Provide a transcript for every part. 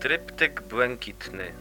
Tryptyk błękitny.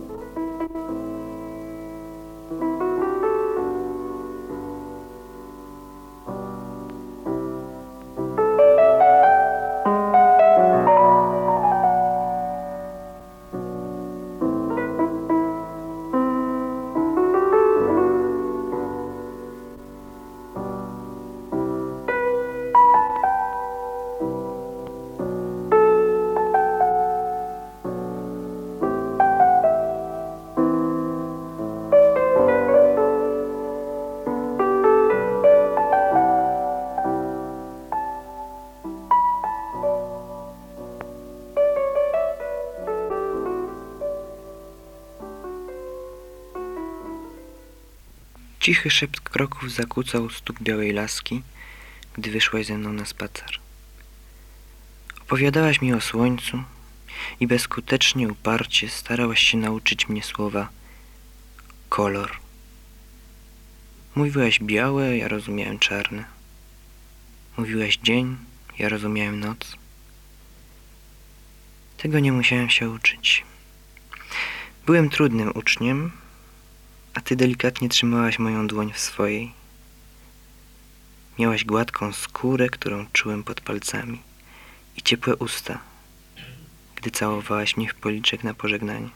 Cichy szept kroków zakłócał stuk białej laski, gdy wyszłaś ze mną na spacer. Opowiadałaś mi o słońcu i bezskutecznie, uparcie starałaś się nauczyć mnie słowa kolor. Mówiłaś białe, ja rozumiałem czarne. Mówiłaś dzień, ja rozumiałem noc. Tego nie musiałem się uczyć. Byłem trudnym uczniem, a ty delikatnie trzymałaś moją dłoń w swojej. Miałaś gładką skórę, którą czułem pod palcami, i ciepłe usta, gdy całowałaś mnie w policzek na pożegnanie.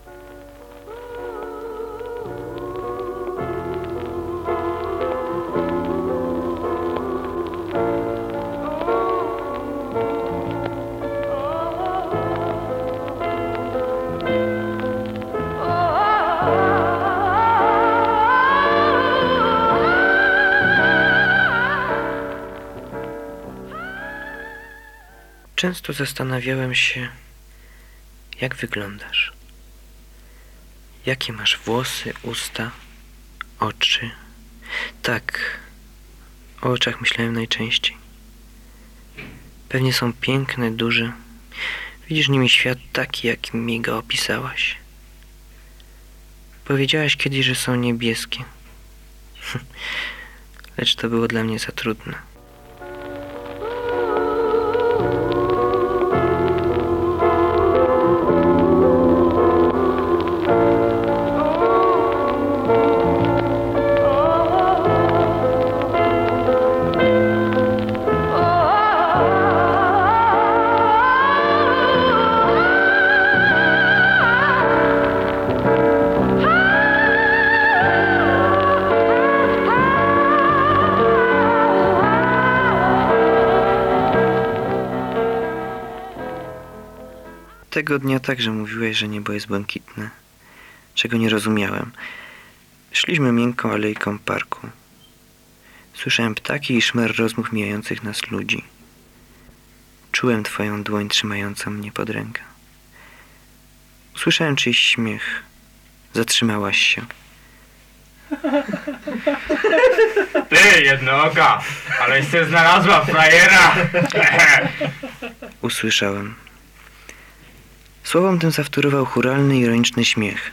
Często zastanawiałem się, jak wyglądasz. Jakie masz włosy, usta, oczy. Tak, o oczach myślałem najczęściej. Pewnie są piękne, duże. Widzisz nimi świat taki, jakim mi go opisałaś. Powiedziałaś kiedyś, że są niebieskie. Lecz to było dla mnie za trudne. Tego dnia także mówiłeś, że niebo jest błękitne, czego nie rozumiałem. Szliśmy miękką alejką parku. Słyszałem ptaki i szmer rozmów mijających nas ludzi. Czułem twoją dłoń trzymającą mnie pod rękę. Usłyszałem czyjś śmiech. Zatrzymałaś się. Ty, jednooka, aleś się znalazła frajera! Usłyszałem. Słowom tym zawtórował chóralny, ironiczny śmiech.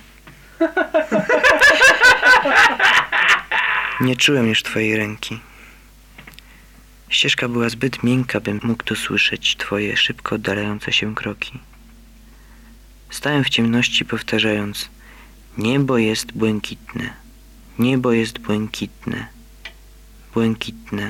Nie czułem już twojej ręki. Ścieżka była zbyt miękka, bym mógł dosłyszeć twoje szybko oddalające się kroki. Stałem w ciemności, powtarzając: niebo jest błękitne, niebo jest błękitne, błękitne.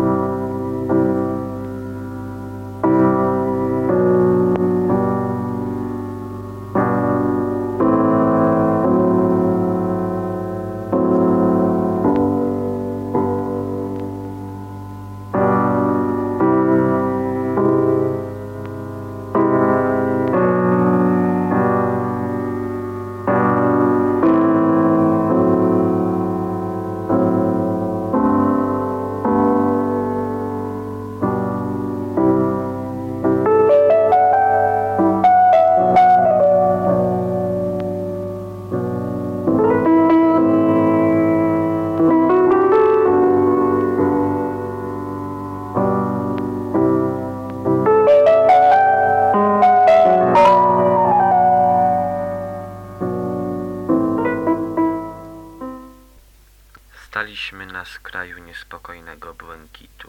Staliśmy na skraju niespokojnego błękitu,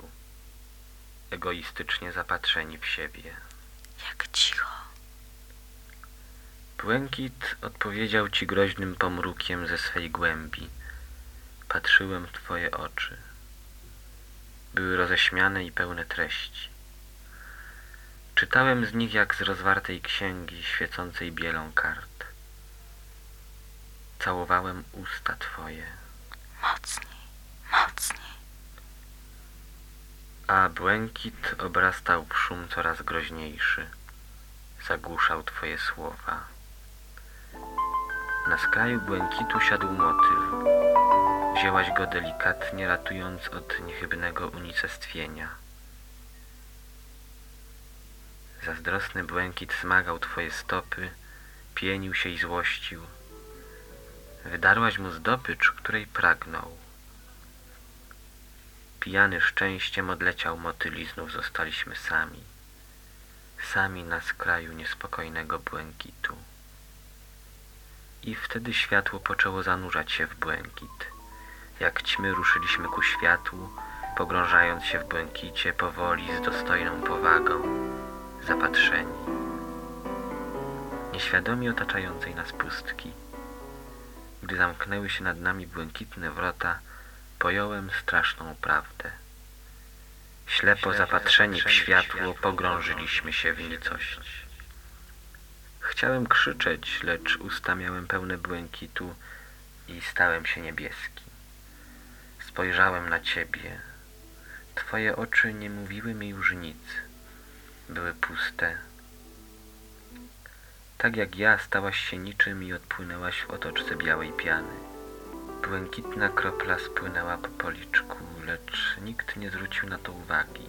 egoistycznie zapatrzeni w siebie. Jak cicho. Błękit odpowiedział ci groźnym pomrukiem ze swej głębi. Patrzyłem w twoje oczy. Były roześmiane i pełne treści. Czytałem z nich jak z rozwartej księgi świecącej bielą kart. Całowałem usta twoje. Mocniej, mocniej. A błękit obrastał w szum coraz groźniejszy. Zagłuszał twoje słowa. Na skraju błękitu siadł motyl. Wzięłaś go delikatnie, ratując od niechybnego unicestwienia. Zazdrosny błękit smagał twoje stopy, pienił się i złościł. Wydarłaś mu zdobycz, której pragnął. Pijany szczęściem odleciał motyl i znów zostaliśmy sami. Sami na skraju niespokojnego błękitu. I wtedy światło poczęło zanurzać się w błękit. Jak ćmy ruszyliśmy ku światłu, pogrążając się w błękicie powoli z dostojną powagą, zapatrzeni. Nieświadomi otaczającej nas pustki. Gdy zamknęły się nad nami błękitne wrota, pojąłem straszną prawdę. Ślepo zapatrzeni w światło, pogrążyliśmy się w nicość. Chciałem krzyczeć, lecz usta miałem pełne błękitu i stałem się niebieski. Spojrzałem na ciebie. Twoje oczy nie mówiły mi już nic. Były puste. Tak jak ja stałaś się niczym i odpłynęłaś w otoczce białej piany. Błękitna kropla spłynęła po policzku, lecz nikt nie zwrócił na to uwagi.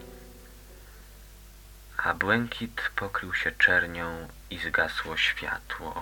A błękit pokrył się czernią i zgasło światło.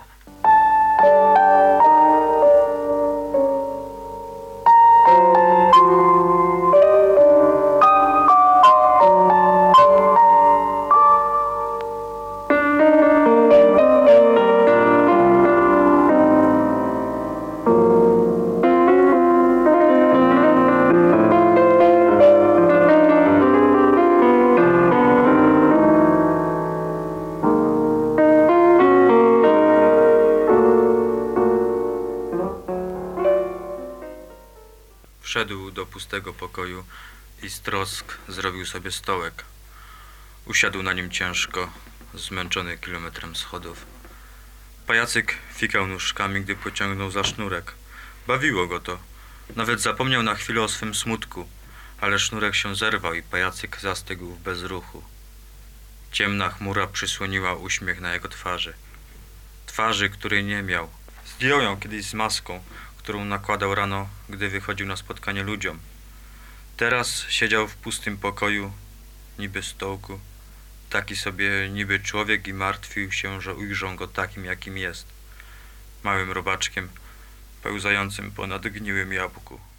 Wszedł do pustego pokoju i z trosk zrobił sobie stołek. Usiadł na nim ciężko, zmęczony kilometrem schodów. Pajacyk fikał nóżkami, gdy pociągnął za sznurek. Bawiło go to. Nawet zapomniał na chwilę o swym smutku, ale sznurek się zerwał i pajacyk zastygł w bezruchu. Ciemna chmura przysłoniła uśmiech na jego twarzy. Twarzy, której nie miał. Zdjął ją kiedyś z maską, którą nakładał rano, gdy wychodził na spotkanie ludziom. Teraz siedział w pustym pokoju, niby stołku, taki sobie niby człowiek i martwił się, że ujrzą go takim, jakim jest. Małym robaczkiem, pełzającym po nadgniłym jabłku.